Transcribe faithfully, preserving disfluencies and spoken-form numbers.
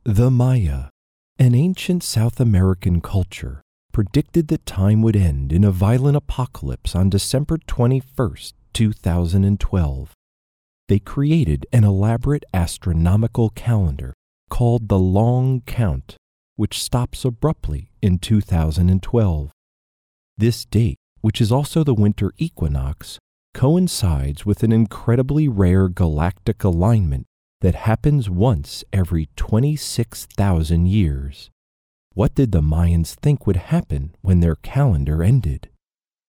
The Maya, an ancient South American culture, predicted that time would end in a violent apocalypse on December twenty-first, two thousand twelve. They created an elaborate astronomical calendar called the Long Count, which stops abruptly in two thousand twelve. This date, which is also the winter equinox, coincides with an incredibly rare galactic alignment that happens once every twenty-six thousand years. What did the Mayans think would happen when their calendar ended?